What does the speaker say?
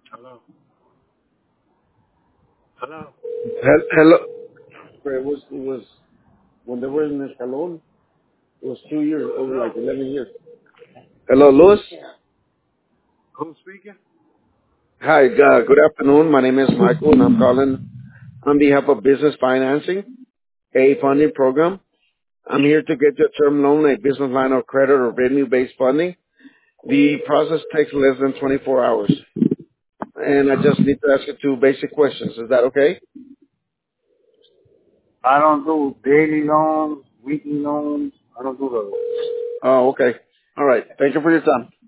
Hello. Hello. Hello. It was when they were in the salon. It was 2 years, over Hello. like 11 years. Hello, Louis. Who's speaking? Hi, good afternoon. My name is Michael, and I'm calling on behalf of Business Financing, a funding program. I'm here to get you a term loan, a business line of credit, or revenue-based funding. The process takes less than 24 hours, and I just need to ask you two basic questions. Is that okay? I don't do daily loans, weekly loans. I don't do those. Oh, okay. All right. Thank you for your time.